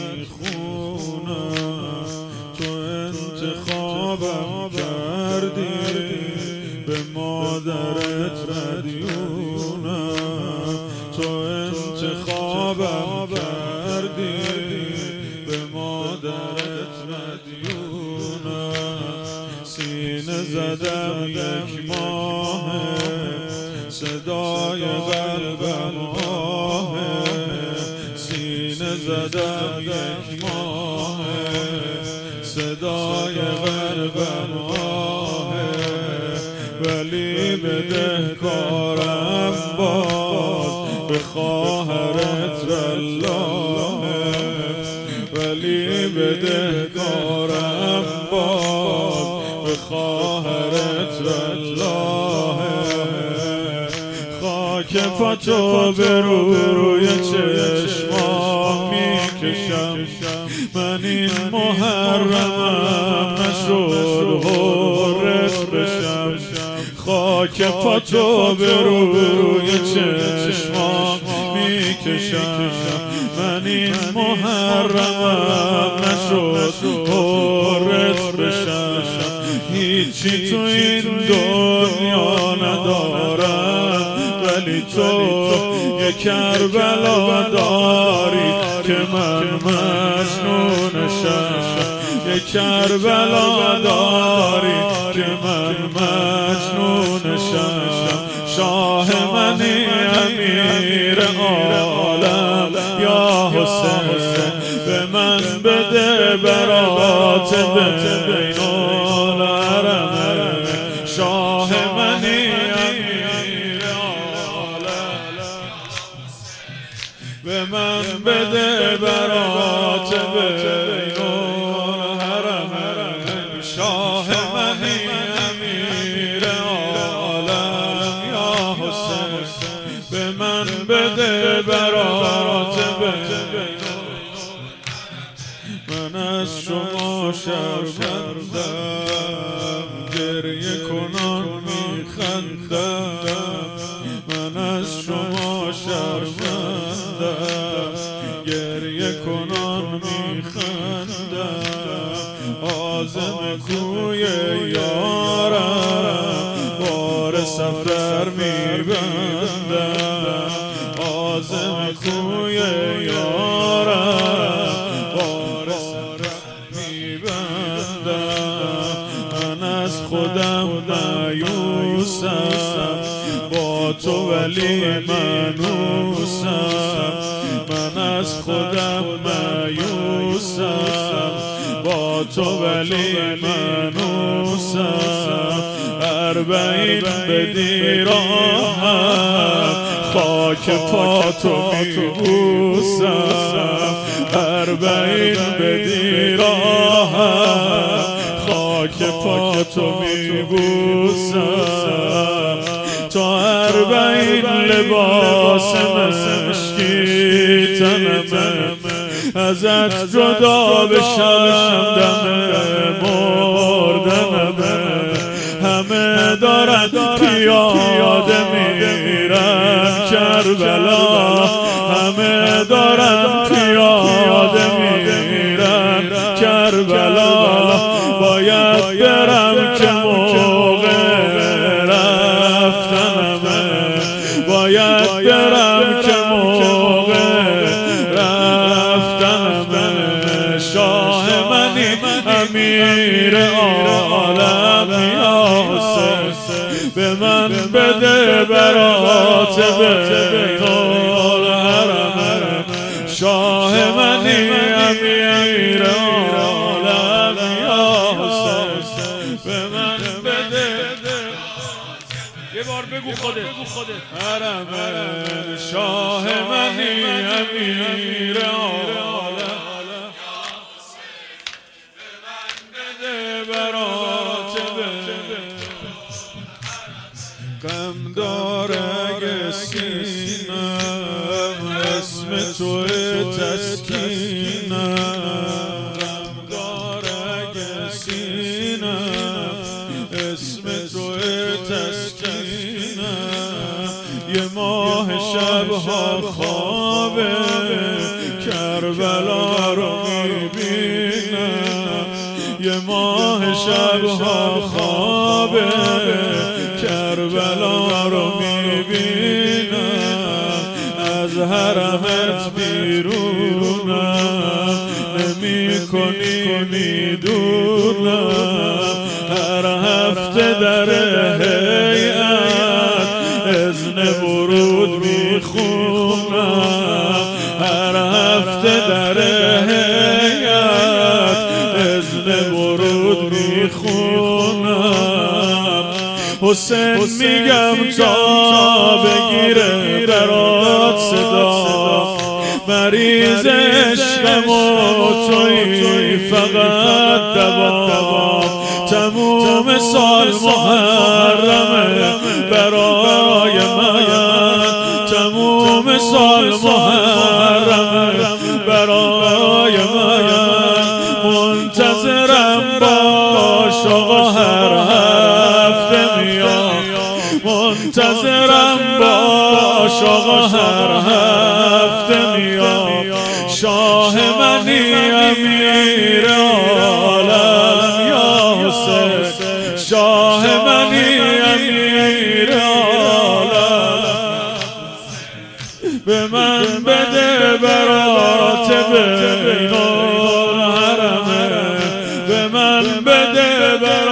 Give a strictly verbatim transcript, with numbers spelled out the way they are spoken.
میخونم، تو انتخابم کردی به مادرت مدیونم، تو انتخابم کردی به مادرت مدیونم. سینه زدم یک ماه، صدای قلبم آه، سینه زدم یک ماه، صدای قلبم آه، ولی بدهکارم باز به خواهرت والله، ولی بدهکارم باز به خواهرت والله. خاک پاتو به روی چشمام میکشم، من این محرمم نشد حرت بشم. خاک پاتو به روی چشمام میکشم، من این محرمم نشد حرت بشم. هیچی تو این دنیا ندارم، ولی تو یک کربلا داری که من مجنونشم، یک کربلا داری که من مجنونشم. شاه منی امیر عالم یا حسین، به من بده برات بین الحرم. شاه منی امیر عالم، به من بده برات بین الحرم. شاه منی امیر عالم یا حسین، به من بده برات بین. من از شما شرمندم، گریه کنان میخندم. من از شما شرمندم، گریه کنان میخندم. عازم کوی یارم بار سفر میبندم، عازم کوی یارم بار سفر میبندم. من از خودم مایوسم، با تو ولی منوسم. من از خودم مایوسم، با تو ولی منوسم. اربعین به دیراهم، خاک پاتو میبوسم. اربعین به دیراهم، خاک پاتو میبوسم. تا اربعین لباس مشکی تنمه، ازت جدا بشم دم مردنمه. همه دارن پیاده میرن کربلا، همه دارن پیاده میرن کربلا. باید برم که موقع رفتنمه، باید برم که موقع رفتنمه. شاه منی امیر عالم یا حسین، به من بده برات بین الحرم. شاه منی امیر عالم یا حسین، به من بده. یه بار بگو خودت حرم. شاه منی امیر عالم، به من بده برات غم داره اگه سینم، اسم توی تسکینم. غم داره اگه سینم، اسم توی تسکینم. یه ماه شبها خوابه کربلا کربلا رو میبینم، یه ماه شبها خوابه کربلا رو میبینم، از حرمت بیرونم نمی کنی میدونم، هر هفته در هیئت اذن ورود میخونم، هر هفته در هیئت اذن ورود میخونم. حسین میگم تا بگیره برات صدا، مریض عشقم و توی فقط دوا، تموم سال محرمه برای من، تموم سال محرمه برای من، منتظرم باش آقا هر هفته میام، منتظرم باش آقا هر هفته میام، شاه منی امیر عالم یا حسین، شاه منی امیر عالم، به من بده برات بین الحرمین، به من بده برات